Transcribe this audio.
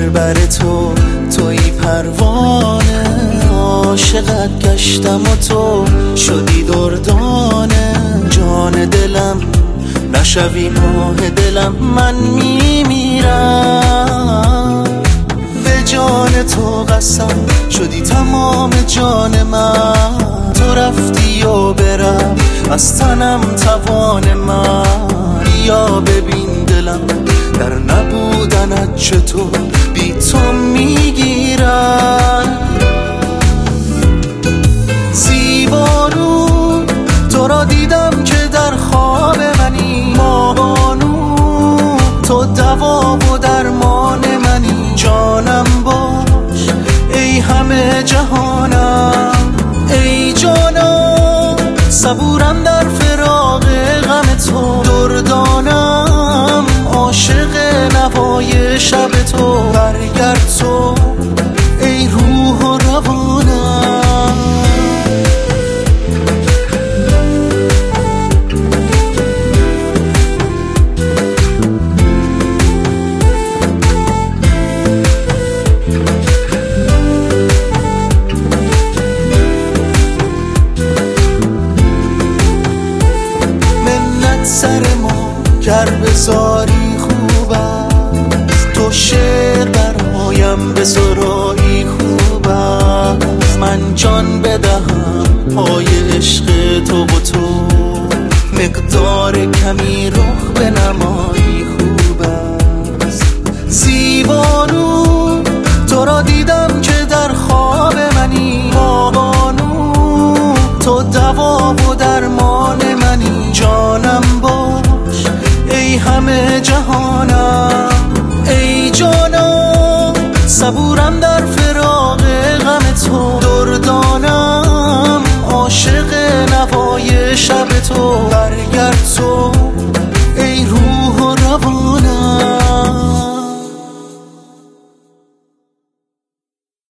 بر توی پروانه، عاشقت گشتم و تو شدی دردانه. جان دلم نشوی ماه دلم، من میمیرم. به جان تو قسم شدی تمام جان من، تو رفتی و برم از تنم توان من. بیا ببین دلم در نبودنت چطور بی تو میگیرم. زیبارو تو را دیدم که در خواب منی، ماهانو تو دوا و درمان منی. جانم باش ای همه جهانم، ای جانم صبورم در فراق غم تو. دردانم عاشق نوای شب تو، برگرد تو ای روح و روانم. سر ما گر بذاری خوب است، تو شعر برایم به سرایی خوب است. من جان بدهم پای عشق تو و تو، مقدار کمی رخ به نمایی خوب است. زیبانو تو را دیدم که در خواب منی، ماهانو تو دوا و درمان منی. جانم باش ای همه جهانم، ای جانم صبورم در